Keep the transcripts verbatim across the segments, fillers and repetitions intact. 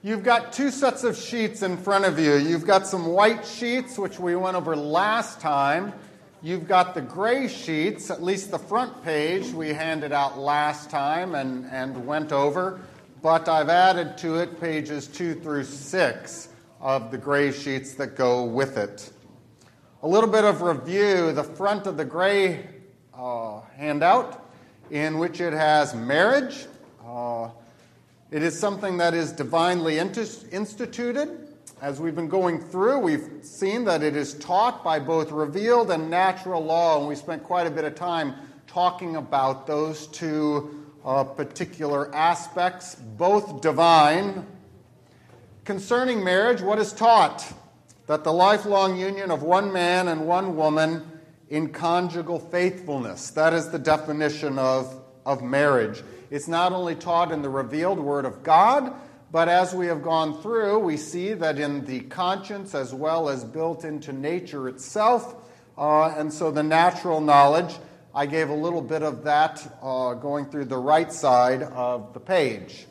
You've got two sets of sheets in front of you. You've got some white sheets, which we went over last time. You've got the gray sheets, at least the front page we handed out last time and, and went over. But I've added to it pages two through six of the gray sheets that go with it. A little bit of review. The front of the gray uh, handout, in which it has marriage. Uh, It is something that is divinely instituted. As we've been going through, we've seen that it is taught by both revealed and natural law, and we spent quite a bit of time talking about those two uh, particular aspects, both divine. Concerning marriage, what is taught? That the lifelong union of one man and one woman in conjugal faithfulness. That is the definition of, of marriage. It's not only taught in the revealed Word of God, but as we have gone through, we see that in the conscience as well as built into nature itself. Uh, and so the natural knowledge, I gave a little bit of that uh, going through the right side of the page.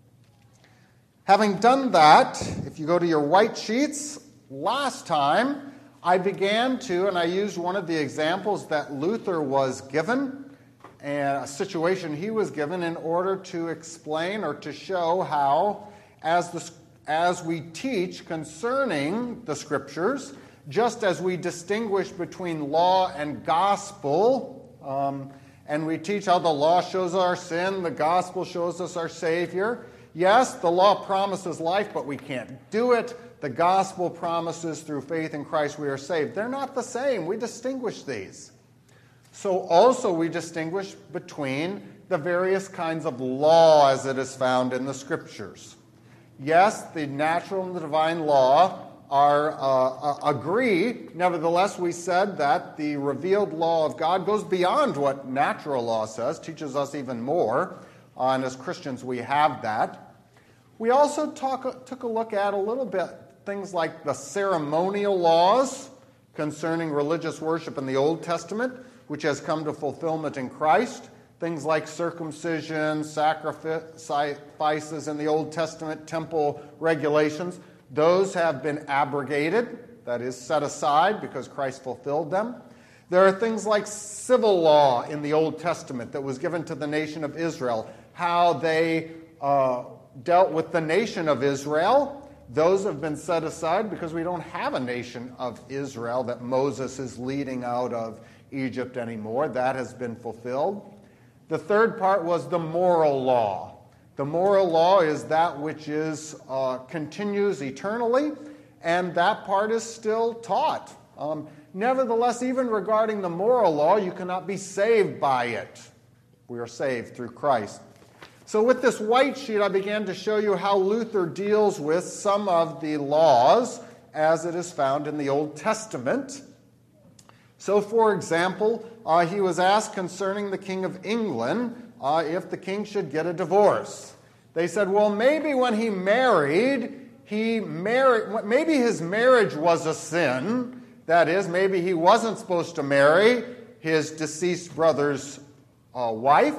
Having done that, if you go to your white sheets, last time I began to, and I used one of the examples that Luther was given, and a situation he was given in order to explain or to show how, as, the, as we teach concerning the Scriptures, just as we distinguish between law and gospel, um, and we teach how the law shows our sin, the gospel shows us our Savior. Yes, the law promises life, but we can't do it. The gospel promises through faith in Christ we are saved. They're not the same. We distinguish these. So also we distinguish between the various kinds of law as it is found in the Scriptures. Yes, the natural and the divine law are uh, agree. Nevertheless, we said that the revealed law of God goes beyond what natural law says, teaches us even more, uh, and as Christians we have that. We also talk, took a look at a little bit things like the ceremonial laws concerning religious worship in the Old Testament, which has come to fulfillment in Christ. Things like circumcision, sacrifices in the Old Testament, temple regulations, those have been abrogated, that is, set aside because Christ fulfilled them. There are things like civil law in the Old Testament that was given to the nation of Israel, how they uh, dealt with the nation of Israel. Those have been set aside because we don't have a nation of Israel that Moses is leading out of Egypt anymore. That has been fulfilled. The third part was the moral law. The moral law is that which is uh, continues eternally, and that part is still taught. Um, nevertheless, even regarding the moral law, you cannot be saved by it. We are saved through Christ. So with this white sheet, I began to show you how Luther deals with some of the laws as it is found in the Old Testament. So, for example, uh, he was asked concerning the King of England uh, if the king should get a divorce. They said, well, maybe when he married, he married, maybe his marriage was a sin. That is, maybe he wasn't supposed to marry his deceased brother's uh, wife.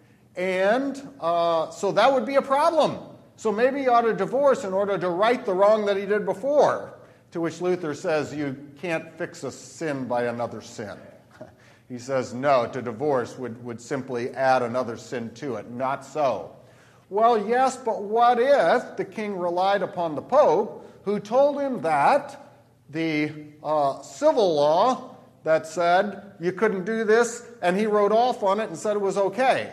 And uh, so that would be a problem. So maybe he ought to divorce in order to right the wrong that he did before. To which Luther says you can't fix a sin by another sin. He says no, to divorce would, would simply add another sin to it. Not so. Well, yes, but what if the king relied upon the Pope, who told him that the uh, civil law that said you couldn't do this, and he wrote off on it and said it was okay?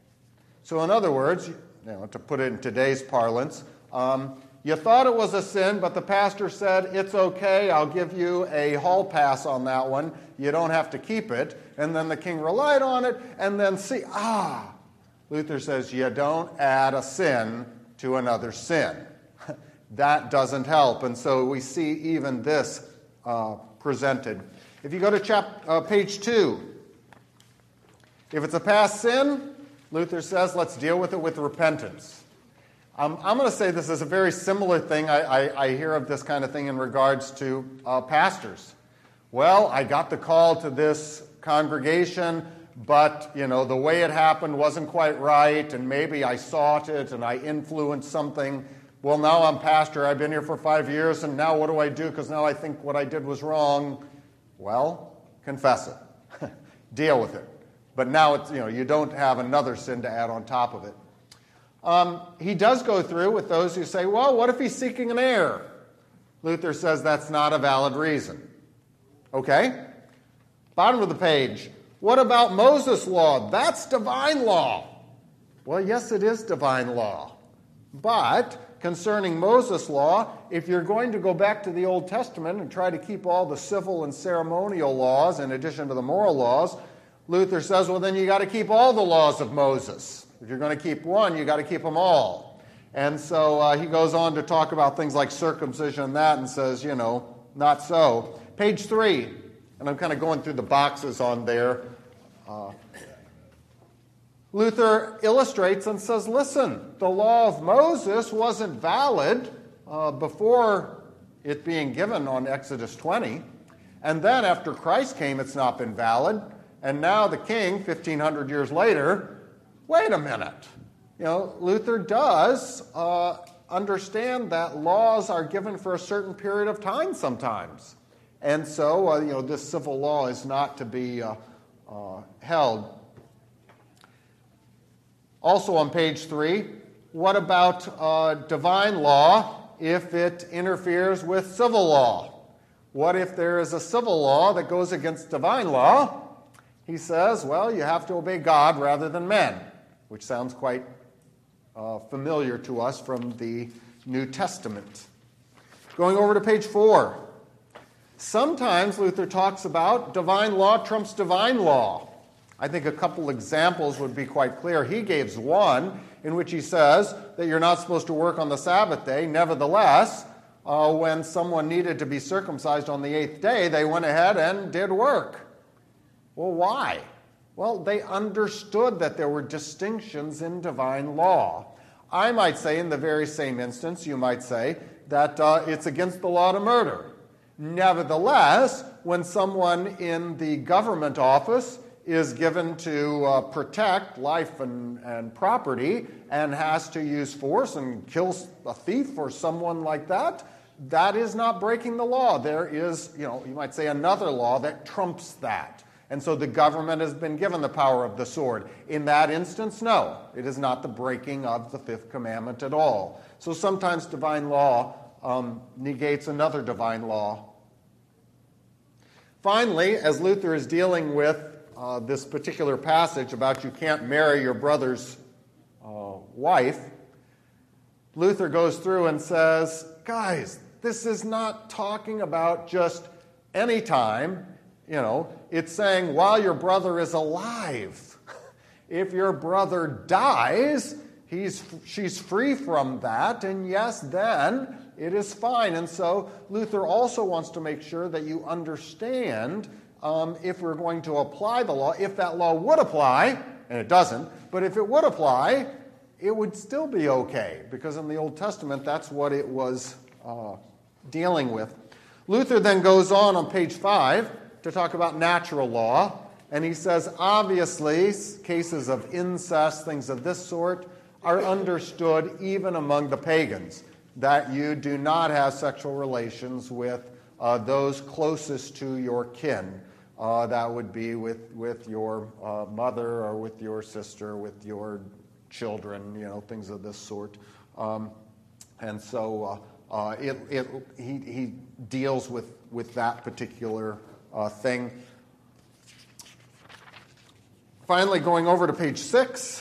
So in other words, you know, to put it in today's parlance, um, you thought it was a sin, but the pastor said, it's okay, I'll give you a hall pass on that one. You don't have to keep it. And then the king relied on it, and then see, ah, Luther says, you don't add a sin to another sin. That doesn't help. And so we see even this uh, presented. If you go to chap- uh, page two, if it's a past sin, Luther says, let's deal with it with repentance. Um, I'm going to say this is a very similar thing. I, I, I hear of this kind of thing in regards to uh, pastors. Well, I got the call to this congregation, but, you know, the way it happened wasn't quite right, and maybe I sought it and I influenced something well, now I'm pastor, I've been here for five years, and now what do I do? Because now I think what I did was wrong. Well, confess it. Deal with it. But now it's, you know, you don't have another sin to add on top of it. Um, he does go through with those who say, well, what if he's seeking an heir? Luther says that's not a valid reason. Okay? Bottom of the page. What about Moses' law? That's divine law. Well, yes, it is divine law. But concerning Moses' law, if you're going to go back to the Old Testament and try to keep all the civil and ceremonial laws in addition to the moral laws, Luther says, well, then you got to keep all the laws of Moses. If you're going to keep one, you got to keep them all. And so uh, he goes on to talk about things like circumcision and that and says, you know, not so. Page three, and I'm kind of going through the boxes on there. Uh, Luther illustrates and says, listen, the law of Moses wasn't valid uh, before it being given on Exodus twenty. And then after Christ came, it's not been valid. And now the king, fifteen hundred years later, wait a minute. You know, Luther does uh, understand that laws are given for a certain period of time sometimes. And so, uh, you know, this civil law is not to be uh, uh, held. Also on page three, what about uh, divine law if it interferes with civil law? What if there is a civil law that goes against divine law? He says, well, you have to obey God rather than men, which sounds quite uh, familiar to us from the New Testament. Going over to page four. Sometimes Luther talks about divine law trumps divine law. I think a couple examples would be quite clear. He gives one in which he says that you're not supposed to work on the Sabbath day. Nevertheless, uh, when someone needed to be circumcised on the eighth day, they went ahead and did work. Well, why? Well, they understood that there were distinctions in divine law. I might say in the very same instance, you might say that uh, it's against the law to murder. Nevertheless, when someone in the government office is given to uh, protect life and, and property and has to use force and kill a thief or someone like that, that is not breaking the law. There is, you know, you might say another law that trumps that. And so the government has been given the power of the sword. In that instance, no, it is not the breaking of the fifth commandment at all. So sometimes divine law um, negates another divine law. Finally, as Luther is dealing with uh, this particular passage about you can't marry your brother's uh, wife, Luther goes through and says, guys, this is not talking about just any time. You know, it's saying while your brother is alive. If your brother dies, he's she's free from that, and yes, then it is fine. And so Luther also wants to make sure that you understand um, if we're going to apply the law, if that law would apply, and it doesn't, but if it would apply, it would still be okay, because in the Old Testament, that's what it was uh, dealing with. Luther then goes on on page five to talk about natural law, and he says, obviously, cases of incest, things of this sort, are understood even among the pagans, that you do not have sexual relations with uh, those closest to your kin. Uh, that would be with, with your uh, mother or with your sister, with your children, you know, things of this sort. Um, and so uh, uh, it, it, he, he deals with, with that particular Uh, thing. Finally, going over to page six,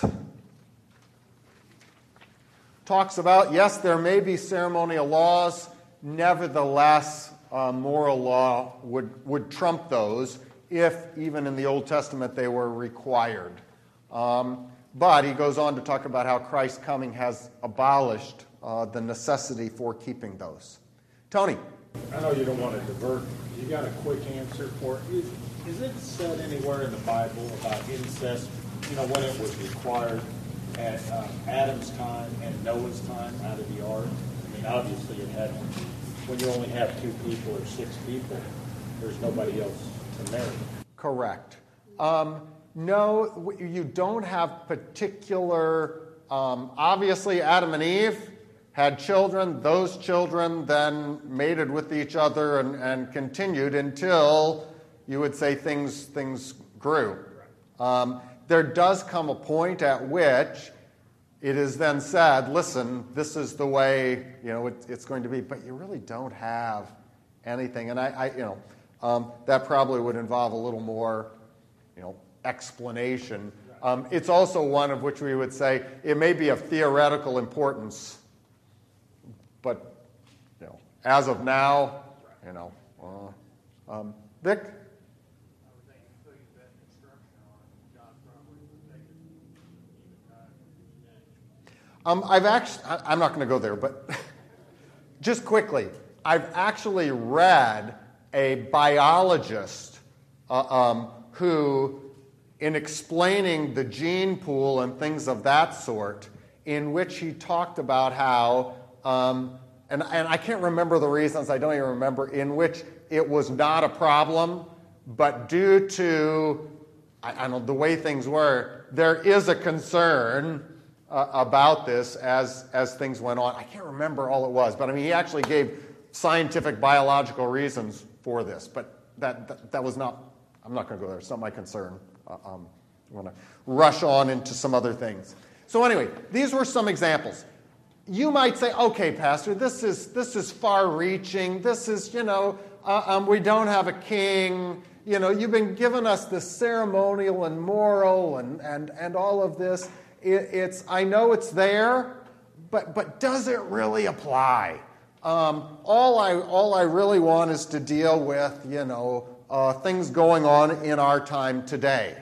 talks about, yes, there may be ceremonial laws, nevertheless, uh, moral law would, would trump those if, even in the Old Testament, they were required. Um, but he goes on to talk about how Christ's coming has abolished uh, the necessity for keeping those. Tony? I know you don't want to divert. You got a quick answer for it. Is, is it said anywhere in the Bible about incest, you know, when it was required at uh, Adam's time and Noah's time out of the ark? I mean, obviously it had, when you only have two people or six people, there's nobody else to marry. Correct. Um, no, you don't have particular, um, obviously Adam and Eve, had children. Those children then mated with each other and, and continued until, you would say, things, things grew. Um, there does come a point at which it is then said, listen, this is the way, you know, it, it's going to be, but you really don't have anything. And I, I you know, um, that probably would involve a little more, you know, explanation. Um, it's also one of which we would say it may be of theoretical importance, but, you know, as of now, you know, uh, um, Vic? Um, I've actually, I'm not going to go there, but just quickly, I've actually read a biologist uh, um, who, in explaining the gene pool and things of that sort, in which he talked about how, um, and, and I can't remember the reasons, I don't even remember, in which it was not a problem, but due to, I, I don't know, the way things were, there is a concern Uh, about this as as things went on. I can't remember all it was, but I mean, he actually gave scientific, biological reasons for this, but that that, that was not, I'm not going to go there. It's not my concern. Uh, um, I'm going to rush on into some other things. So anyway, these were some examples. You might say, okay, Pastor, this is this is far-reaching. This is, you know, uh, um, we don't have a king. You know, you've been giving us this ceremonial and moral and and and all of this. It's, I know it's there, but but does it really apply? Um, all I all I really want is to deal with, you know, uh, things going on in our time today.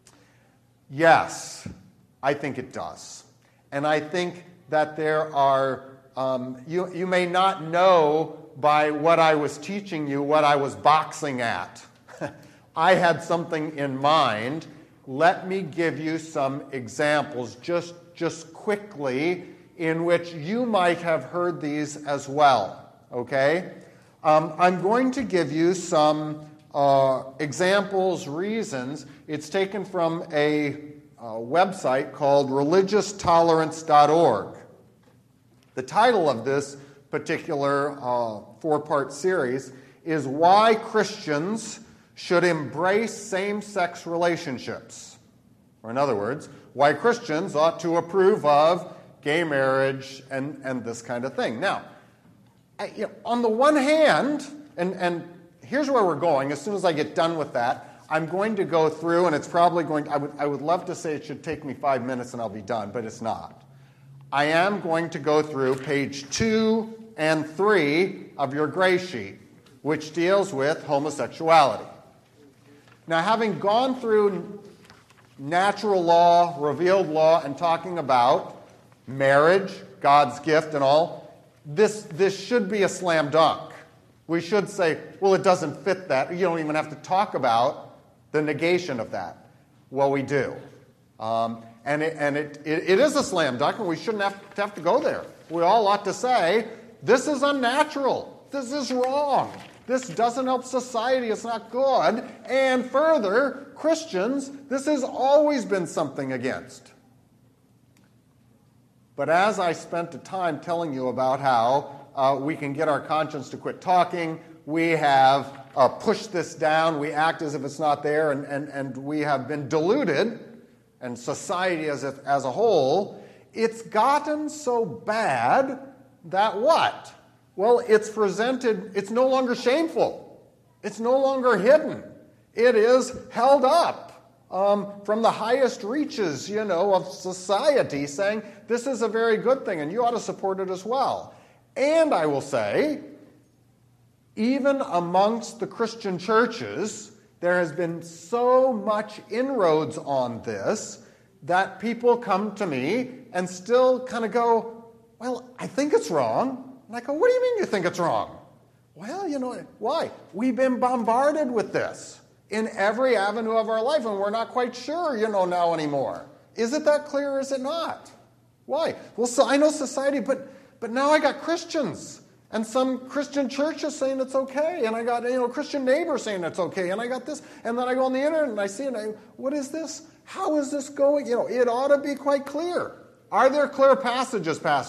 Yes, I think it does, and I think that there are. Um, you you may not know by what I was teaching you what I was boxing at. I had something in mind. Let me give you some examples just, just quickly in which you might have heard these as well, okay? Um, I'm going to give you some uh, examples, reasons. It's taken from a, a website called religious tolerance dot org. The title of this particular uh, four-part series is Why Christians Should Embrace Same-Sex Relationships. Or in other words, why Christians ought to approve of gay marriage and, and this kind of thing. Now, I, you know, on the one hand, and, and here's where we're going. As soon as I get done with that, I'm going to go through, and it's probably going, I would, I would love to say it should take me five minutes and I'll be done, but it's not. I am going to go through page two and three of your gray sheet, which deals with homosexuality. Now, having gone through natural law, revealed law, and talking about marriage, God's gift, and all, this, this should be a slam dunk. We should say, well, it doesn't fit that. You don't even have to talk about the negation of that. Well, we do. Um, and it, and it, it, it is a slam dunk, and we shouldn't have to, have to go there. We all ought to say, this is unnatural. This is wrong. This doesn't help society. It's not good. And further, Christians, this has always been something against. But as I spent the time telling you about how uh, we can get our conscience to quit talking, we have uh, pushed this down, we act as if it's not there, and, and, and we have been deluded, and society as, if, as a whole, it's gotten so bad that what? Well, it's presented, it's no longer shameful. It's no longer hidden. It is held up um, from the highest reaches, you know, of society, saying this is a very good thing and you ought to support it as well. And I will say, even amongst the Christian churches, there has been so much inroads on this that people come to me and still kind of go, well, I think it's wrong. And I go, what do you mean you think it's wrong? Well, you know, why? We've been bombarded with this in every avenue of our life, and we're not quite sure, you know, now anymore. Is it that clear or is it not? Why? Well, so I know society, but but now I got Christians, and some Christian churches saying it's okay, and I got, you know, Christian neighbors saying it's okay, and I got this, and then I go on the internet and I see it, and I, what is this? How is this going? You know, it ought to be quite clear. Are there clear passages, Pastor?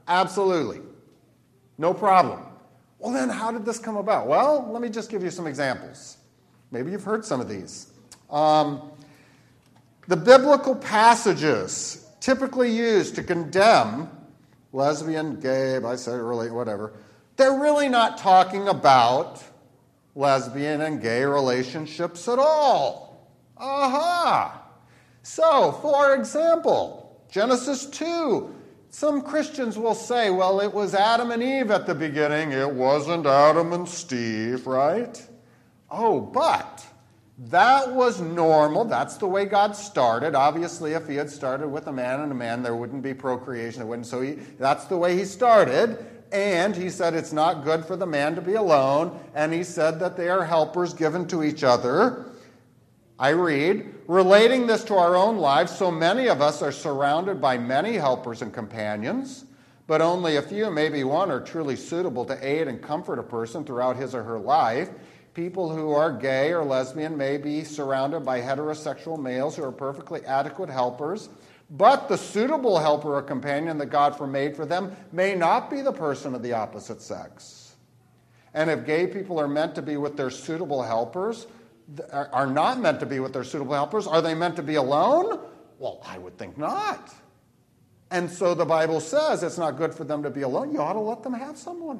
Absolutely. No problem. Well, then how did this come about? Well, let me just give you some examples. Maybe you've heard some of these. Um, the biblical passages typically used to condemn lesbian, gay, bisexual, whatever, they're really not talking about lesbian and gay relationships at all. Aha! So, for example, Genesis two, some Christians will say, well, it was Adam and Eve at the beginning. It wasn't Adam and Steve, right? Oh, but that was normal. That's the way God started. Obviously, if he had started with a man and a man, there wouldn't be procreation. There wouldn't. So he, that's the way he started. And he said it's not good for the man to be alone. And he said that they are helpers given to each other. I read, relating this to our own lives, so many of us are surrounded by many helpers and companions, but only a few, maybe one, are truly suitable to aid and comfort a person throughout his or her life. People who are gay or lesbian may be surrounded by heterosexual males who are perfectly adequate helpers, but the suitable helper or companion that God made for them may not be the person of the opposite sex. And if gay people are meant to be with their suitable helpers, are not meant to be with their suitable helpers, are they meant to be alone? Well, I would think not. And so the Bible says it's not good for them to be alone. You ought to let them have someone.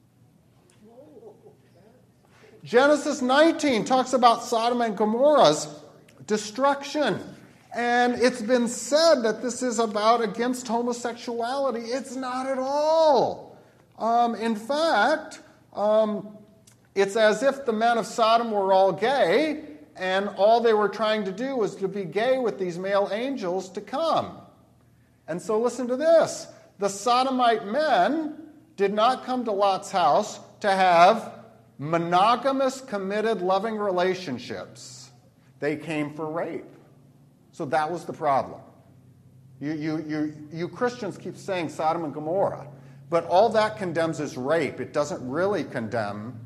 Genesis nineteen talks about Sodom and Gomorrah's destruction. And it's been said that this is about against homosexuality. It's not at all. Um, in fact, um, it's as if the men of Sodom were all gay, and all they were trying to do was to be gay with these male angels to come. And so listen to this. The Sodomite men did not come to Lot's house to have monogamous, committed, loving relationships. They came for rape. So that was the problem. You, you, you, you Christians keep saying Sodom and Gomorrah, but all that condemns is rape. It doesn't really condemn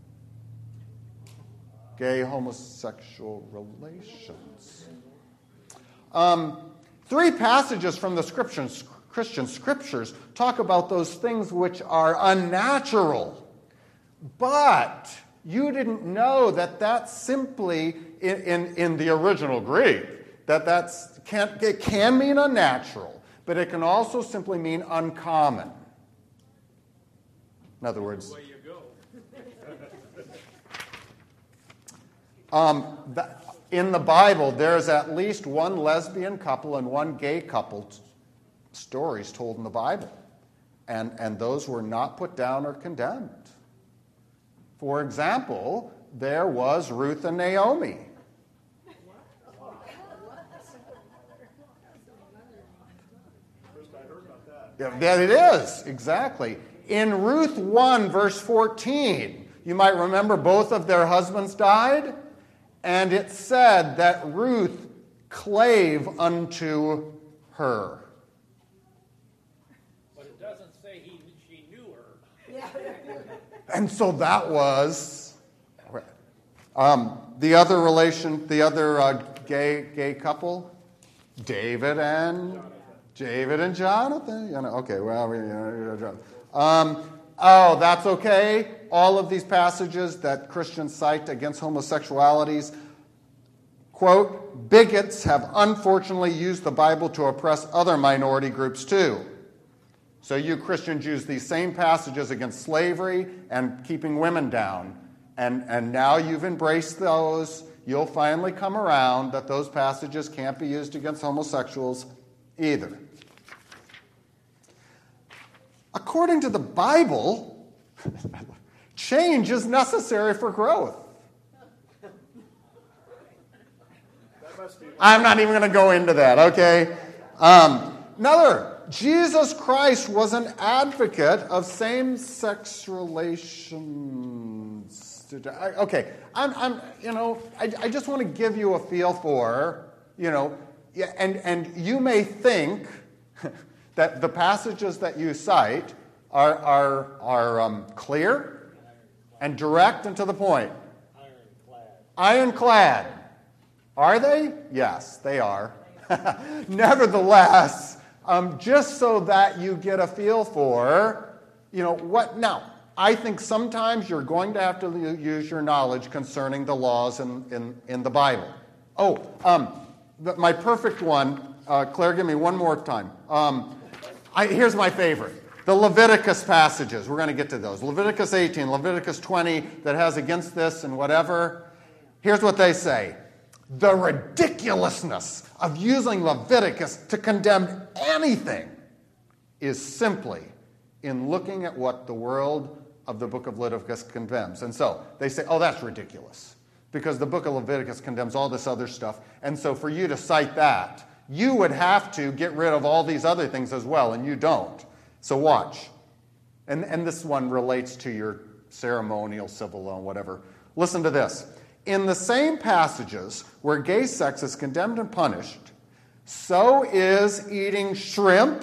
gay homosexual relations. Um, three passages from the scriptures, Christian scriptures talk about those things which are unnatural. But you didn't know that that's simply, in, in, in the original Greek, that that's, can, it can mean unnatural, but it can also simply mean uncommon. In other words, um, the, in the Bible, there's at least one lesbian couple and one gay couple t- stories told in the Bible. And, and those were not put down or condemned. For example, there was Ruth and Naomi. Yeah, that it is, exactly. In Ruth one, verse fourteen, you might remember both of their husbands died, and it said that Ruth clave unto her. But it doesn't say he, she knew her. And so that was um, the other relation, the other uh, gay gay couple, David and David and Jonathan. You know, okay, well, we, you know, um, oh, that's okay. All of these passages that Christians cite against homosexualities, quote, bigots have unfortunately used the Bible to oppress other minority groups too. So you Christians use these same passages against slavery and keeping women down. And, and now you've embraced those. You'll finally come around that those passages can't be used against homosexuals either. According to the Bible, change is necessary for growth. I'm not even going to go into that, okay? Um, another, Jesus Christ was an advocate of same-sex relations. Okay, I'm, I'm you know, I, I just want to give you a feel for, you know, yeah, and, and you may think that the passages that you cite are, are, are um, clear and direct and to the point. Ironclad. Ironclad. Are they? Yes, they are. Nevertheless, um, just so that you get a feel for, you know, what. Now, I think sometimes you're going to have to use your knowledge concerning the laws in, in, in the Bible. Oh, um, the, my perfect one, uh, Claire, give me one more time. Um, I, here's my favorite. The Leviticus passages. We're going to get to those. Leviticus eighteen, Leviticus twenty, that has against this and whatever. Here's what they say. The ridiculousness of using Leviticus to condemn anything is simply in looking at what the world of the book of Leviticus condemns. And so they say, oh, that's ridiculous, because the book of Leviticus condemns all this other stuff. And so for you to cite that, you would have to get rid of all these other things as well, and you don't. So watch. And, and this one relates to your ceremonial, civil law, whatever. Listen to this. In the same passages where gay sex is condemned and punished, so is eating shrimp,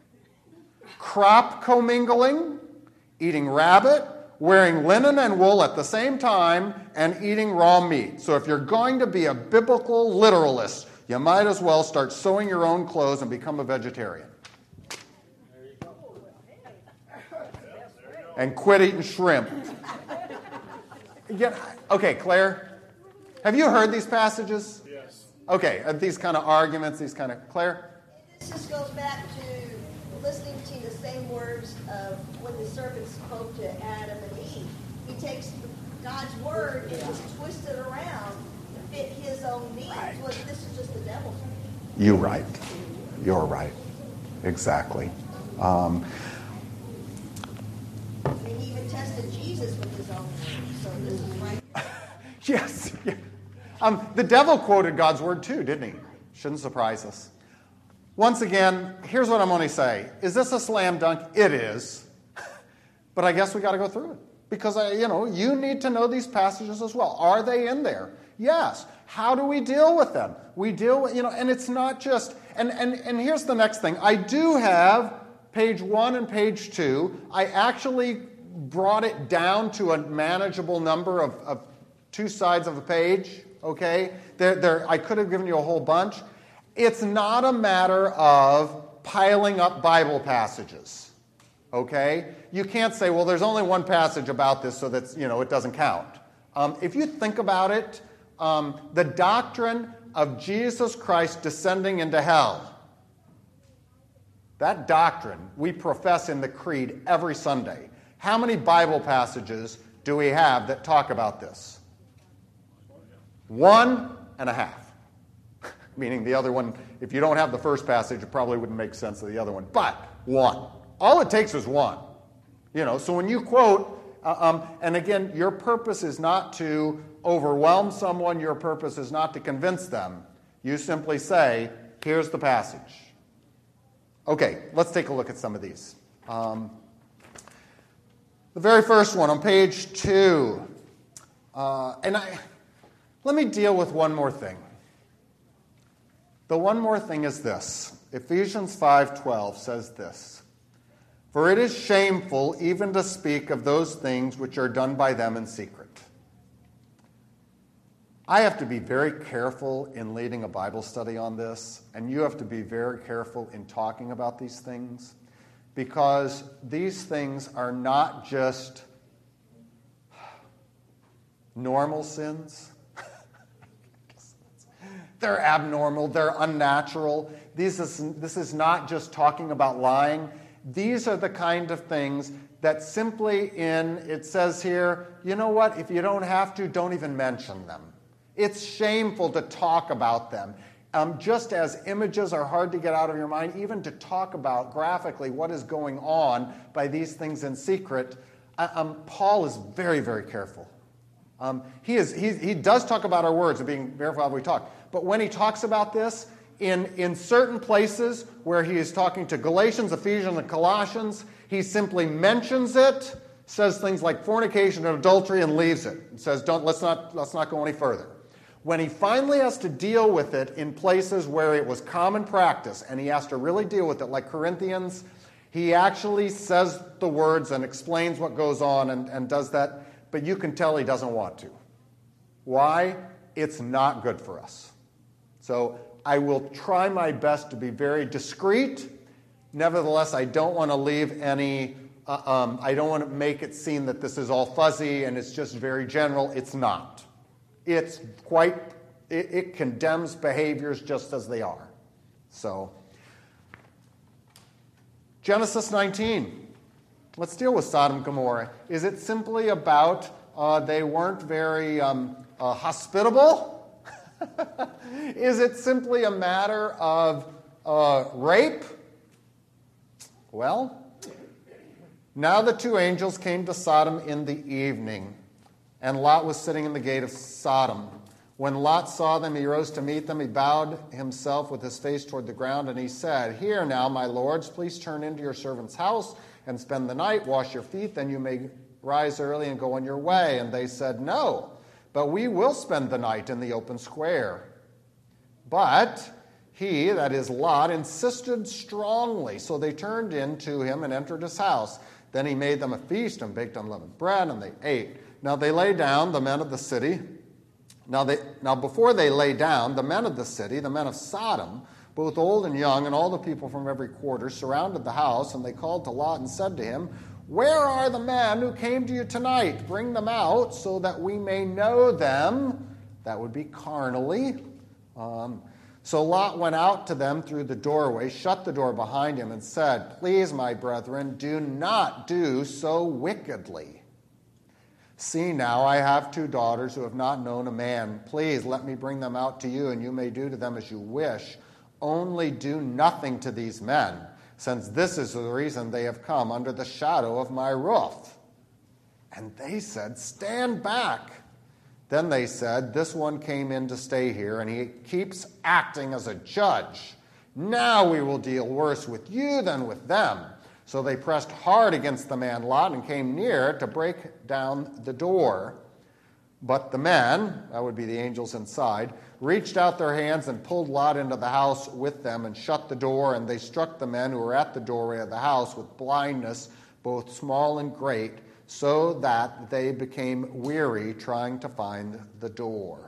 crop commingling, eating rabbit, wearing linen and wool at the same time, and eating raw meat. So if you're going to be a biblical literalist, you might as well start sewing your own clothes and become a vegetarian. And quit eating shrimp. Yeah, okay, Claire, have you heard these passages? Yes. Okay, uh, these kind of arguments, these kind of... Claire? This just goes back to listening to the same words of when the serpent spoke to Adam and Eve. He takes God's word and just twists it around to fit his own needs. Right. Well, this is just the devil's. You're right. You're right. Exactly. Um, I mean, he even tested Jesus with his own word. So this is right. Yes. Yeah. Um, the devil quoted God's word too, didn't he? Shouldn't surprise us. Once again, here's what I'm going to say. Is this a slam dunk? It is. But I guess we got to go through it. Because, I, you know, you need to know these passages as well. Are they in there? Yes. How do we deal with them? We deal with, you know, and it's not just, and, and, and here's the next thing. I do have page one and page two. I actually brought it down to a manageable number of, of two sides of a page, okay? There, there, I could have given you a whole bunch. It's not a matter of piling up Bible passages, okay? You can't say, well, there's only one passage about this, so that's, you know, it doesn't count. Um, if you think about it, um, the doctrine of Jesus Christ descending into hell, that doctrine we profess in the Creed every Sunday. How many Bible passages do we have that talk about this? One and a half. Meaning the other one, if you don't have the first passage, it probably wouldn't make sense of the other one. But one. All it takes is one. You know, so when you quote, uh, um, and again, your purpose is not to overwhelm someone. Your purpose is not to convince them. You simply say, here's the passage. Okay, let's take a look at some of these. Um, the very first one on page two. Uh, and I, let me deal with one more thing. The one more thing is this. Ephesians five twelve says this. For it is shameful even to speak of those things which are done by them in secret. I have to be very careful in leading a Bible study on this, and you have to be very careful in talking about these things, because these things are not just normal sins. They're abnormal, they're unnatural. This is, this is not just talking about lying. These are the kind of things that simply in, it says here, you know what, if you don't have to, don't even mention them. It's shameful to talk about them. Um, just as images are hard to get out of your mind, even to talk about graphically what is going on by these things in secret, uh, um, Paul is very, very careful. Um, he, is, he, he does talk about our words and being careful how we talk. But when he talks about this, in, in certain places where he is talking to Galatians, Ephesians, and Colossians, he simply mentions it, says things like fornication and adultery, and leaves it. And says, "Don't let's not let's not go any further." When he finally has to deal with it in places where it was common practice, and he has to really deal with it, like Corinthians, he actually says the words and explains what goes on and, and does that, but you can tell he doesn't want to. Why? It's not good for us. So I will try my best to be very discreet Nevertheless, I don't want to leave any, uh, um, I don't want to make it seem that this is all fuzzy and it's just very general. It's not. It's quite, it, it condemns behaviors just as they are. So, Genesis nineteen. Let's deal with Sodom and Gomorrah. Is it simply about uh, they weren't very um, uh, hospitable? Is it simply a matter of uh, rape? Well, now the two angels came to Sodom in the evening, and Lot was sitting in the gate of Sodom. When Lot saw them, he rose to meet them. He bowed himself with his face toward the ground, and he said, "Here now, my lords, please turn into your servant's house and spend the night. Wash your feet, then you may rise early and go on your way." And they said, "No, but we will spend the night in the open square." But he, that is Lot, insisted strongly. So they turned in to him and entered his house. Then he made them a feast and baked unleavened bread, and they ate. Now they lay down, the men of the city. Now, they, now before they lay down, the men of the city, the men of Sodom, both old and young, and all the people from every quarter, surrounded the house, and they called to Lot and said to him, "Where are the men who came to you tonight? Bring them out so that we may know them." That would be carnally. Um, so Lot went out to them through the doorway, shut the door behind him, and said, "Please, my brethren, do not do so wickedly. See now, I have two daughters who have not known a man. Please let me bring them out to you, and you may do to them as you wish. Only do nothing to these men, since this is the reason they have come under the shadow of my roof." And they said, "Stand back." Then they said, "This one came in to stay here, and he keeps acting as a judge. Now we will deal worse with you than with them." So they pressed hard against the man Lot and came near to break down the door. But the men, that would be the angels inside, reached out their hands and pulled Lot into the house with them and shut the door, and they struck the men who were at the doorway of the house with blindness, both small and great, so that they became weary trying to find the door.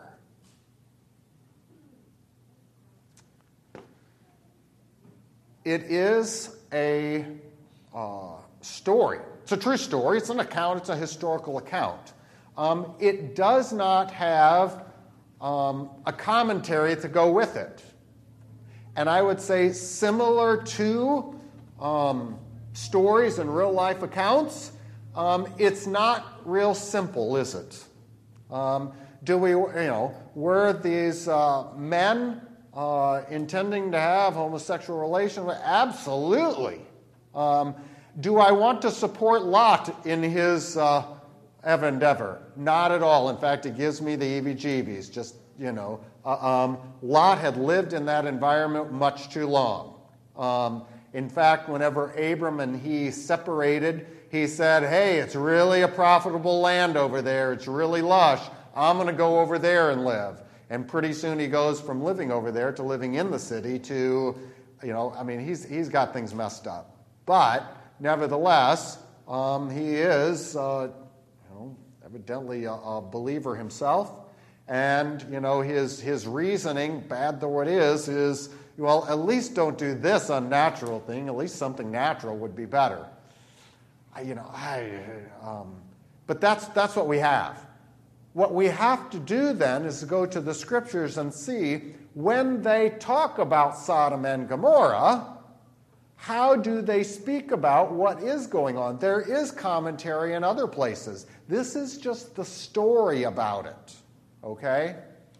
It is a uh, story. It's a true story. It's an account. It's a historical account. Um, it does not have um, a commentary to go with it. And I would say similar to um, stories and real-life accounts, um, it's not real simple, is it? Um, do we, you know, were these uh, men uh, intending to have homosexual relations? Absolutely. Um, do I want to support Lot in his uh, endeavor? Not at all. In fact, it gives me the heebie-jeebies. Just, you know, uh, um, Lot had lived in that environment much too long. Um, in fact, whenever Abram and he separated, he said, "Hey, it's really a profitable land over there. It's really lush. I'm going to go over there and live." And pretty soon he goes from living over there to living in the city to, you know, I mean, he's he's got things messed up. But nevertheless, um, he is, uh, you know, evidently a, a believer himself. And, you know, his his reasoning, bad though it is, is, well, at least don't do this unnatural thing. At least something natural would be better. I, you know, I, um, but that's that's what we have. What we have to do then is to go to the scriptures and see when they talk about Sodom and Gomorrah, how do they speak about what is going on? There is commentary in other places. This is just the story about it, okay?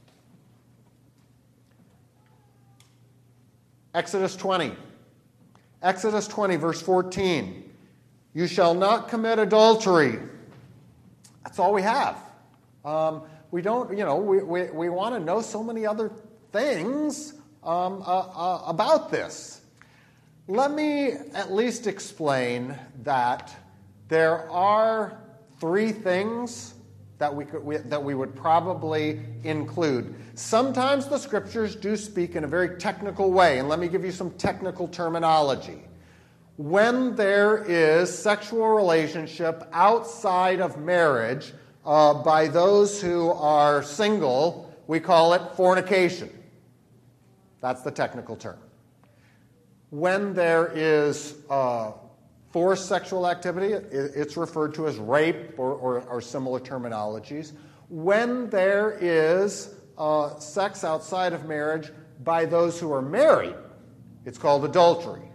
Exodus twenty. Exodus twenty, verse fourteen. "You shall not commit adultery." That's all we have. Um, we don't, you know, we, we, we want to know so many other things um, uh, uh, about this. Let me at least explain that there are three things that we, could, we, that we would probably include. Sometimes the scriptures do speak in a very technical way, and let me give you some technical terminology. When there is sexual relationship outside of marriage uh, by those who are single, we call it fornication. That's the technical term. When there is uh, forced sexual activity, it, it's referred to as rape or, or, or similar terminologies. When there is uh, sex outside of marriage by those who are married, it's called adultery.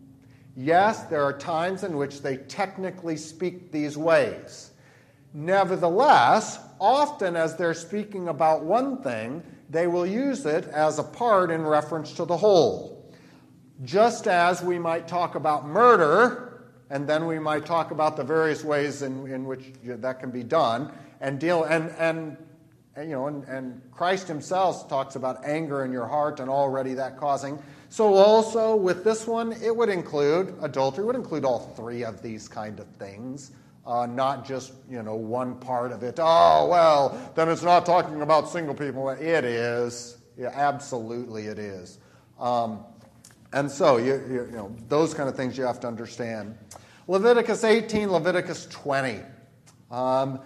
Yes, there are times in which they technically speak these ways. Nevertheless, often as they're speaking about one thing, they will use it as a part in reference to the whole. Just as we might talk about murder, and then we might talk about the various ways in, in which that can be done, and deal and and you know, and, and Christ himself talks about anger in your heart and already that causing. So also with this one, it would include adultery. It would include all three of these kind of things. Uh, not just, you know, one part of it. Oh, well, then it's not talking about single people. It is. Yeah, absolutely it is. Um, and so, you, you, you know, those kind of things you have to understand. Leviticus eighteen, Leviticus twenty. Um,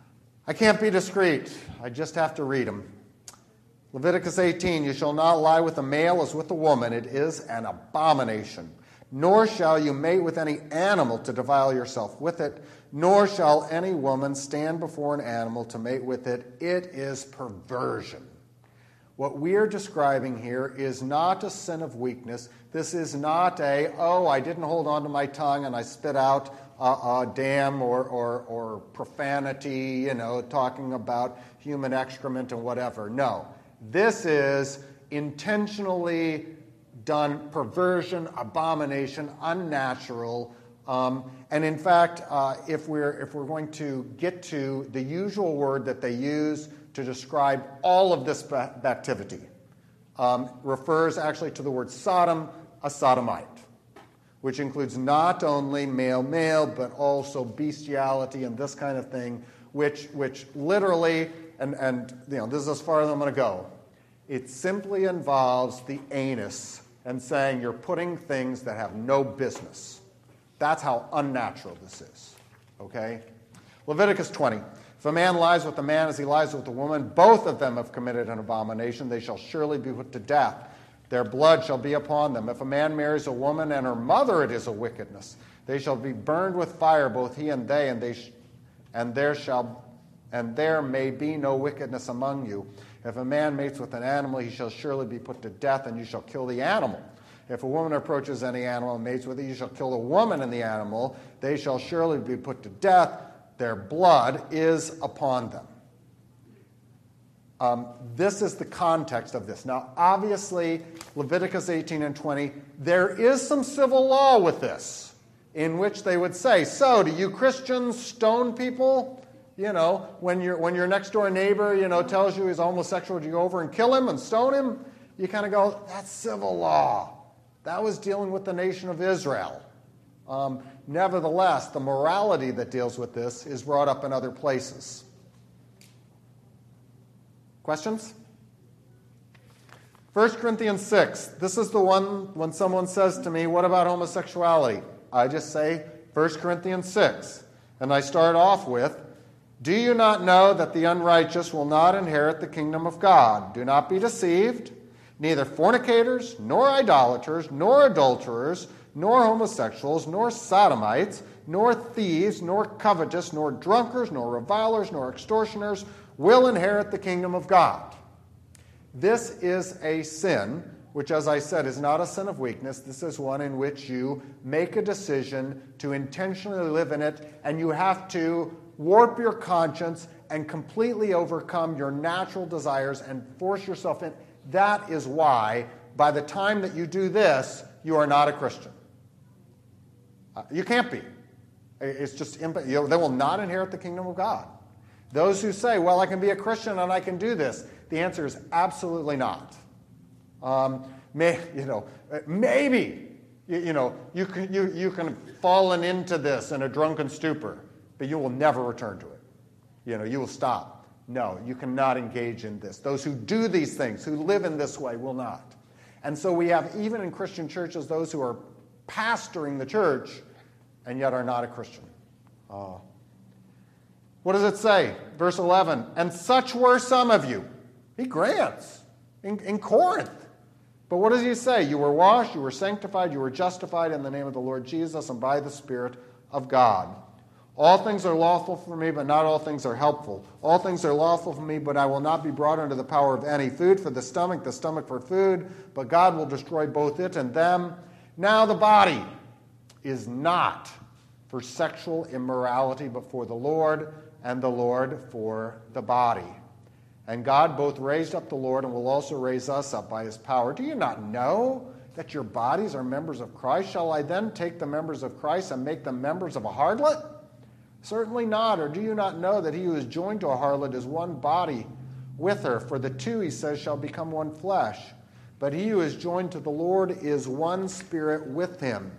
I can't be discreet. I just have to read them. Leviticus eighteen, you shall not lie with a male as with a woman. It is an abomination. Nor shall you mate with any animal to defile yourself with it, nor shall any woman stand before an animal to mate with it. It is perversion. What we are describing here is not a sin of weakness. This is not a, oh, I didn't hold on to my tongue and I spit out a, a damn or, or, or profanity, you know, talking about human excrement and whatever. No, this is intentionally done perversion, abomination, unnatural. Um, and in fact, uh, if we're if we're going to get to the usual word that they use to describe all of this activity, um, refers actually to the word Sodom, a sodomite, which includes not only male-male, but also bestiality and this kind of thing, which which literally, and, and you know, this is as far as I'm going to go, it simply involves the anus and saying you're putting things that have no business. That's how unnatural this is, okay? Leviticus twenty. If a man lies with a man as he lies with a woman, both of them have committed an abomination. They shall surely be put to death. Their blood shall be upon them. If a man marries a woman and her mother, it is a wickedness. They shall be burned with fire, both he and they, and they, sh- and there shall, and there may be no wickedness among you. If a man mates with an animal, he shall surely be put to death, and you shall kill the animal. If a woman approaches any animal and mates with it, you shall kill the woman and the animal. They shall surely be put to death. Their blood is upon them. Um, this is the context of this. Now, obviously, Leviticus eighteen and twenty, there is some civil law with this, in which they would say, so, do you Christians stone people? You know, when, your when your next-door neighbor, you know, tells you he's homosexual, do you go over and kill him and stone him? You kind of go, that's civil law. That was dealing with the nation of Israel. Um, nevertheless, the morality that deals with this is brought up in other places. Questions? First Corinthians six. This is the one when someone says to me, what about homosexuality? I just say First Corinthians six. And I start off with, do you not know that the unrighteous will not inherit the kingdom of God? Do not be deceived. Neither fornicators, nor idolaters, nor adulterers, nor homosexuals, nor sodomites, nor thieves, nor covetous, nor drunkards, nor revilers, nor extortioners will inherit the kingdom of God. This is a sin, which, as I said, is not a sin of weakness. This is one in which you make a decision to intentionally live in it, and you have to warp your conscience and completely overcome your natural desires and force yourself in. That is why, by the time that you do this, you are not a Christian. Uh, you can't be. It's just, you know, they will not inherit the kingdom of God. Those who say, well, I can be a Christian and I can do this, the answer is absolutely not. Um, may, you know, maybe, you, you know, you can, you, you can have fallen into this in a drunken stupor, but you will never return to it. You know, you will stop. No, you cannot engage in this. Those who do these things, who live in this way, will not. And so we have, even in Christian churches, those who are pastoring the church and yet are not a Christian. Uh, what does it say? Verse eleven, and such were some of you. He grants. In, in Corinth, But what does he say? You were washed, you were sanctified, you were justified in the name of the Lord Jesus and by the Spirit of God. All things are lawful for me, but not all things are helpful. All things are lawful for me, but I will not be brought under the power of any. Food for the stomach, the stomach for food, but God will destroy both it and them. Now the body is not for sexual immorality, but for the Lord, and the Lord for the body. And God both raised up the Lord and will also raise us up by his power. Do you not know that your bodies are members of Christ? Shall I then take the members of Christ and make them members of a harlot? Certainly not. Or do you not know that he who is joined to a harlot is one body with her? For the two, he says, shall become one flesh. But he who is joined to the Lord is one spirit with him.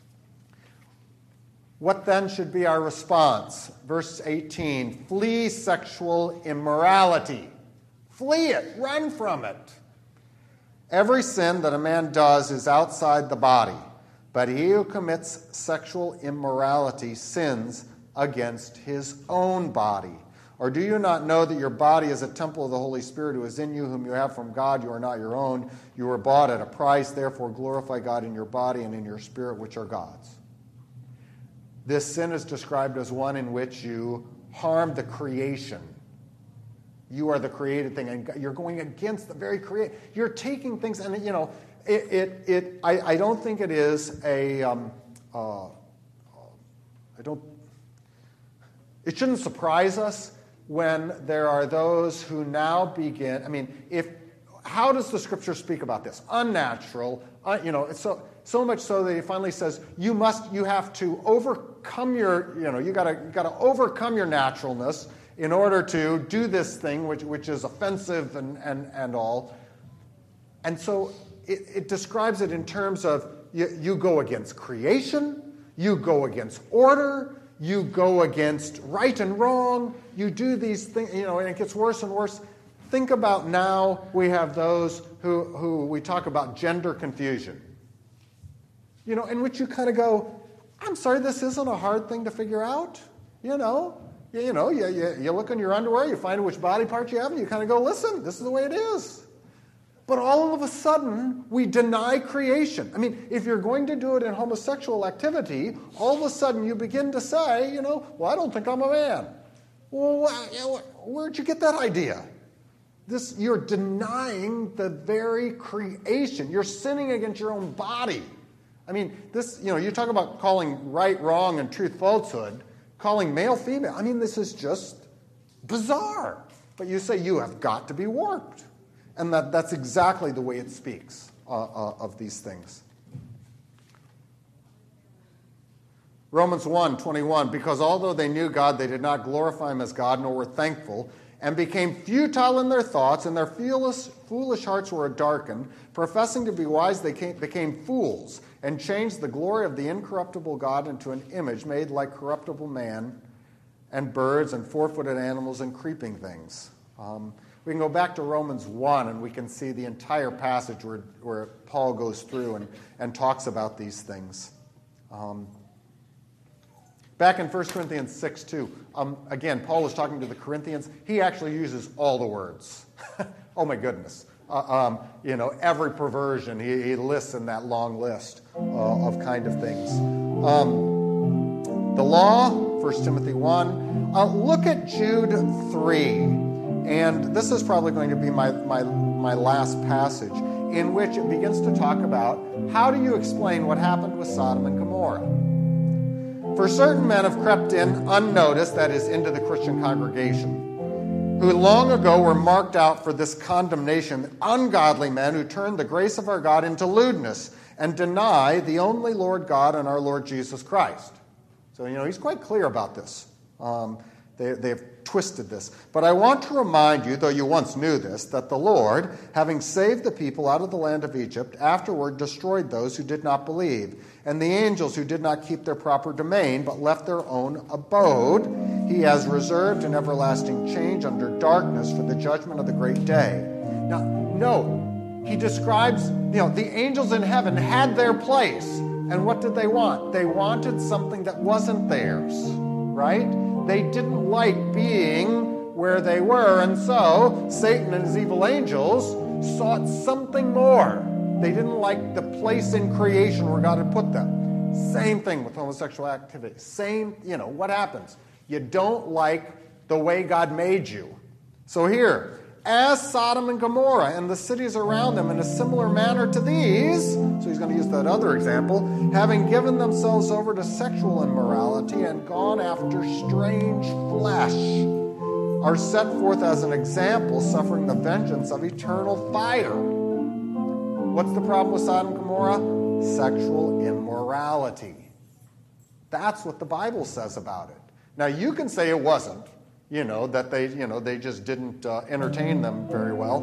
What then should be our response? Verse eighteen, flee sexual immorality. Flee it. Run from it. Every sin that a man does is outside the body, but he who commits sexual immorality sins against his own body. Or do you not know that your body is a temple of the Holy Spirit who is in you, whom you have from God? You are not your own. You were bought at a price. Therefore glorify God in your body and in your spirit, which are God's. This sin is described as one in which you harm the creation. You are the created thing, and you're going against the very create. You're taking things, and you know, it. It. it I, I don't think it is a. Um, uh, I don't. It shouldn't surprise us when there are those who now begin. I mean, if how does the Scripture speak about this? Unnatural. Uh, you know, so so much so that he finally says you must. You have to overcome your. You know, you got to got to overcome your naturalness in order to do this thing, which, which is offensive and, and, and all. And so it, it describes it in terms of you, you go against creation, you go against order, you go against right and wrong, you do these things, you know, and it gets worse and worse. Think about now we have those who, who we talk about gender confusion, you know, in which you kind of go, I'm sorry, this isn't a hard thing to figure out, you know. You know, you, you, you look in your underwear, you find which body part you have, and you kind of go, listen, this is the way it is. But all of a sudden, we deny creation. I mean, if you're going to do it in homosexual activity, all of a sudden you begin to say, you know, well, I don't think I'm a man. Well, where'd you get that idea? This, you're denying the very creation. You're sinning against your own body. I mean, this, you know, you talk about calling right wrong and truth falsehood, calling male female. I mean, this is just bizarre. But you say you have got to be warped. And that, that's exactly the way it speaks uh, uh, of these things. Romans one twenty-one, because although they knew God, they did not glorify him as God, nor were thankful, and became futile in their thoughts, and their foolish, foolish hearts were darkened. Professing to be wise, they came, became fools, and changed the glory of the incorruptible God into an image made like corruptible man, and birds, and four-footed animals, and creeping things. Um, we can go back to Romans one, and we can see the entire passage where, where Paul goes through and, and talks about these things. Um, Back in First Corinthians six two, um, again, Paul is talking to the Corinthians. He actually uses all the words. Oh, my goodness. Uh, um, you know, every perversion, he, he lists in that long list uh, of kind of things. Um, the law, First Timothy one. Uh, look at Jude three. And this is probably going to be my, my, my last passage, in which it begins to talk about how do you explain what happened with Sodom and Gomorrah. For certain men have crept in unnoticed, that is, into the Christian congregation, who long ago were marked out for this condemnation, ungodly men who turn the grace of our God into lewdness and deny the only Lord God and our Lord Jesus Christ. So, you know, he's quite clear about this. Um, they, they've twisted this. But I want to remind you, though you once knew this, that the Lord, having saved the people out of the land of Egypt, afterward destroyed those who did not believe, and the angels who did not keep their proper domain, but left their own abode, he has reserved an everlasting change under darkness for the judgment of the great day. Now, note, he describes, you know, the angels in heaven had their place. And what did they want? They wanted something that wasn't theirs, right? They didn't like being where they were, and so Satan and his evil angels sought something more. They didn't like the place in creation where God had put them. Same thing with homosexual activity. Same, you know, what happens? You don't like the way God made you. So here, as Sodom and Gomorrah and the cities around them in a similar manner to these, so he's going to use that other example, having given themselves over to sexual immorality and gone after strange flesh, are set forth as an example, suffering the vengeance of eternal fire. What's the problem with Sodom and Gomorrah? Sexual immorality. That's what the Bible says about it. Now, you can say it wasn't. You know, that they, you know, they just didn't uh, entertain them very well.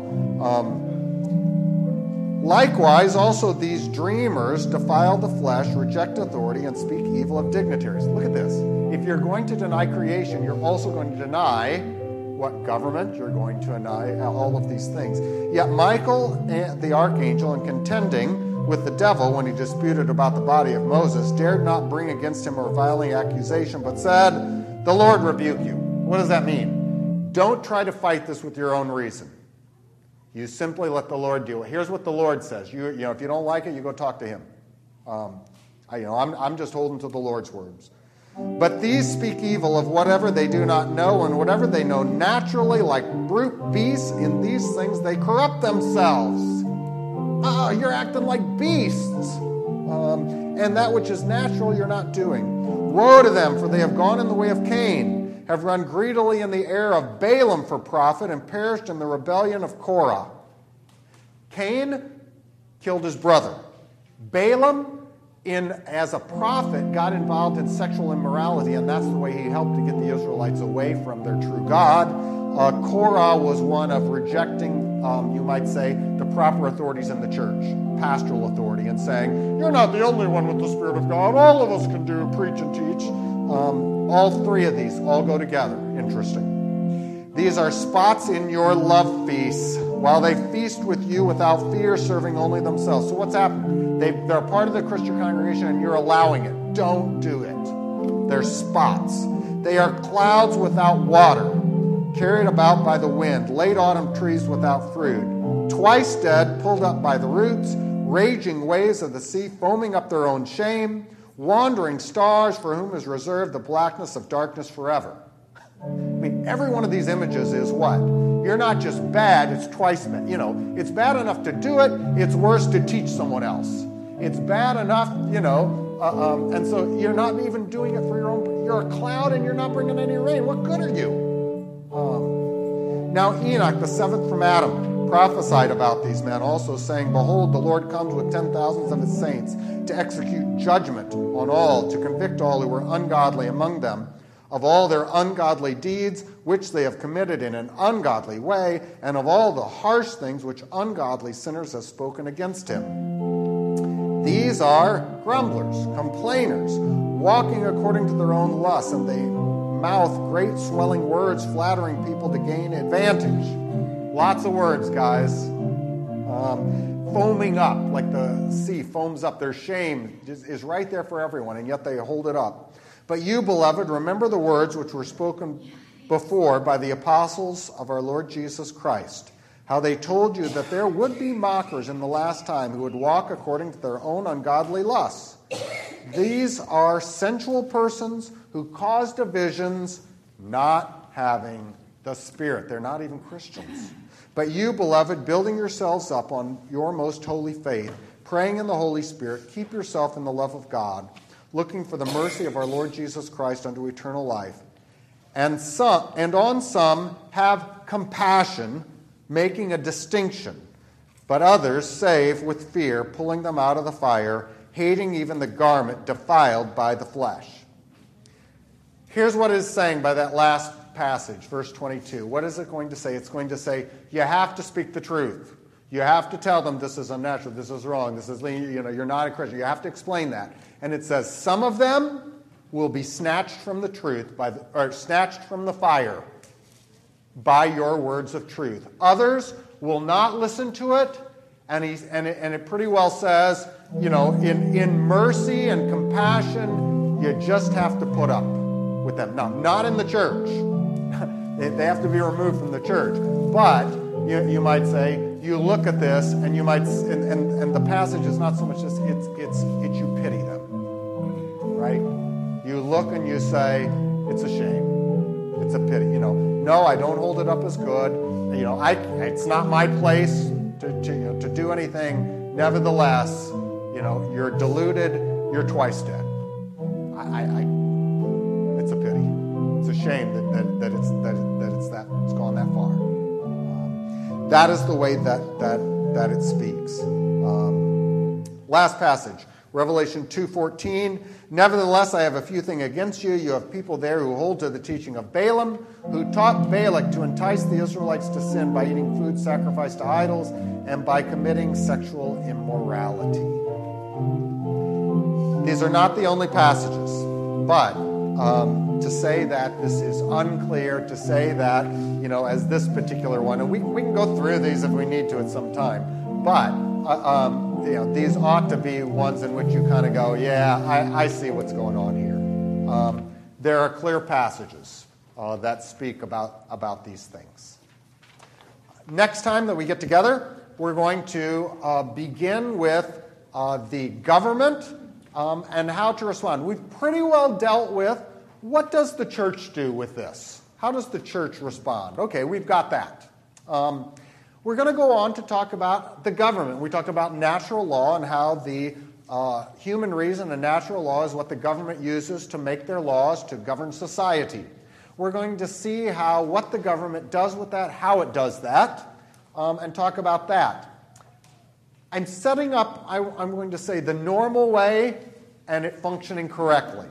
Um, likewise, also these dreamers defile the flesh, reject authority, and speak evil of dignitaries. Look at this. If you're going to deny creation, you're also going to deny what government? You're going to deny all of these things. Yet Michael, the archangel, in contending with the devil when he disputed about the body of Moses, dared not bring against him a reviling accusation, but said, "The Lord rebuke you." What does that mean? Don't try to fight this with your own reason. You simply let the Lord do it. Here's what the Lord says. You, you know, if you don't like it, you go talk to him. Um, I, you know, I'm, I'm just holding to the Lord's words. But these speak evil of whatever they do not know, and whatever they know naturally, like brute beasts, in these things they corrupt themselves. Oh, you're acting like beasts. Um, and that which is natural you're not doing. Woe to them, for they have gone in the way of Cain, have run greedily in the error of Balaam for profit, and perished in the rebellion of Korah. Cain killed his brother. Balaam, in as a prophet, got involved in sexual immorality, and that's the way he helped to get the Israelites away from their true God. Uh, Korah was one of rejecting, um, you might say, the proper authorities in the church, pastoral authority, and saying, "You're not the only one with the Spirit of God. All of us can do preach and teach." Um, all three of these all go together. Interesting. These are spots in your love feasts, while they feast with you without fear, serving only themselves. So what's happening? They, they're part of the Christian congregation, and you're allowing it. Don't do it. They're spots. They are clouds without water, carried about by the wind, late autumn trees without fruit, twice dead, pulled up by the roots, raging waves of the sea, foaming up their own shame, wandering stars for whom is reserved the blackness of darkness forever. I mean, every one of these images is what? You're not just bad, it's twice bad. You know, it's bad enough to do it, it's worse to teach someone else. It's bad enough, you know, uh, um, and so you're not even doing it for your own. You're a cloud and you're not bringing any rain. What good are you? Um, now Enoch, the seventh from Adam, prophesied about these men, also saying, "Behold, the Lord comes with ten thousands of his saints to execute judgment on all, to convict all who are ungodly among them of all their ungodly deeds which they have committed in an ungodly way, and of all the harsh things which ungodly sinners have spoken against him. These are grumblers, complainers, walking according to their own lusts, and they mouth great swelling words, flattering people to gain advantage." Lots of words, guys. Um, foaming up, like the sea foams up. Their shame is, is right there for everyone, and yet they hold it up. "But you, beloved, remember the words which were spoken before by the apostles of our Lord Jesus Christ, how they told you that there would be mockers in the last time who would walk according to their own ungodly lusts. These are sensual persons who cause divisions, not having the Spirit." They're not even Christians. "But you, beloved, building yourselves up on your most holy faith, praying in the Holy Spirit, keep yourself in the love of God, looking for the mercy of our Lord Jesus Christ unto eternal life. And some, and on some have compassion, making a distinction, but others save with fear, pulling them out of the fire, hating even the garment defiled by the flesh." Here's what it is saying by that last passage, verse twenty-two. What is it going to say? It's going to say, you have to speak the truth. You have to tell them this is unnatural, this is wrong, this is, you know, you're not a Christian. You have to explain that. And it says, some of them will be snatched from the truth, by the, or snatched from the fire by your words of truth. Others will not listen to it, and, he's, and, it, and it pretty well says, you know, in, in mercy and compassion, you just have to put up with them. Now, not in the church. They have to be removed from the church. But you, you might say, you look at this and you might, and, and, and the passage is not so much this, it's, it's, it's you pity them, right? You look and you say, it's a shame. It's a pity. You know, no, I don't hold it up as good. You know, I, it's not my place to, to, you know, to do anything. Nevertheless, you know, you're deluded, you're twice dead. I, I, it's a pity. It's a shame that, that, that, it's, that, that it's that it's gone that far. Um, that is the way that, that, that it speaks. Um, last passage. Revelation two fourteen, nevertheless, I have a few things against you. You have people there who hold to the teaching of Balaam, who taught Balak to entice the Israelites to sin by eating food sacrificed to idols and by committing sexual immorality. These are not the only passages, but um, to say that this is unclear, to say that, you know, as this particular one, and we, we can go through these if we need to at some time, but uh, um, you know, these ought to be ones in which you kind of go, yeah, I, I see what's going on here. Um, there are clear passages uh, that speak about, about these things. Next time that we get together, we're going to uh, begin with uh, the government um, and how to respond. We've pretty well dealt with what does the church do with this? How does the church respond? Okay, we've got that. Um, We're going to go on to talk about the government. We talked about natural law and how the uh, human reason and natural law is what the government uses to make their laws to govern society. We're going to see how what the government does with that, how it does that, um, and talk about that. I'm setting up, I, I'm going to say, the normal way and it functioning correctly.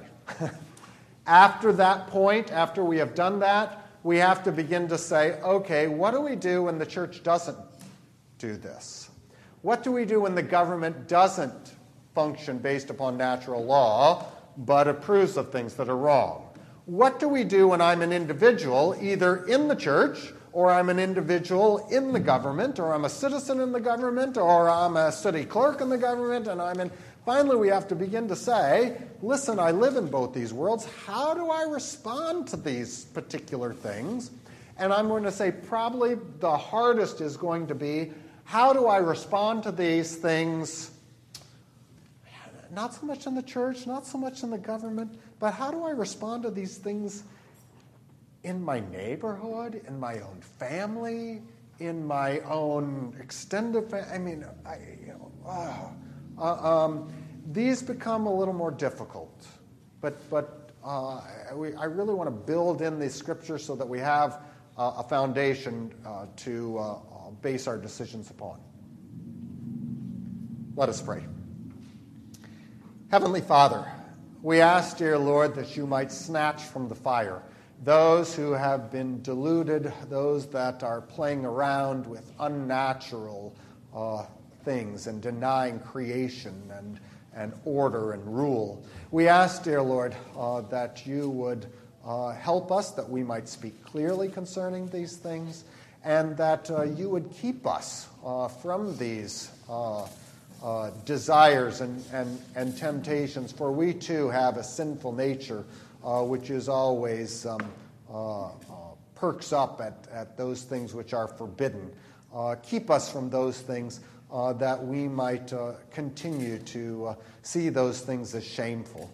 After that point, after we have done that, we have to begin to say, okay, what do we do when the church doesn't do this? What do we do when the government doesn't function based upon natural law, but approves of things that are wrong? What do we do when I'm an individual, either in the church, or I'm an individual in the government, or I'm a citizen in the government, or I'm a city clerk in the government, and I'm in... Finally, we have to begin to say, listen, I live in both these worlds. How do I respond to these particular things? And I'm going to say probably the hardest is going to be, how do I respond to these things, not so much in the church, not so much in the government, but how do I respond to these things in my neighborhood, in my own family, in my own extended family? I mean, I, you know, oh. Uh, um, these become a little more difficult, but but uh, we, I really want to build in these scriptures so that we have uh, a foundation uh, to uh, base our decisions upon. Let us pray. Heavenly Father, we ask, dear Lord, that you might snatch from the fire those who have been deluded, those that are playing around with unnatural uh things and denying creation and, and order and rule. We ask, dear Lord, uh, that you would uh, help us, that we might speak clearly concerning these things, and that uh, you would keep us uh, from these uh, uh, desires and, and, and temptations, for we too have a sinful nature uh, which is always um, uh, uh, perks up at, at those things which are forbidden. Uh, keep us from those things Uh, that we might uh, continue to uh, see those things as shameful.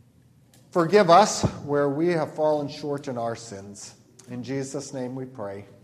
Forgive us where we have fallen short in our sins. In Jesus' name we pray.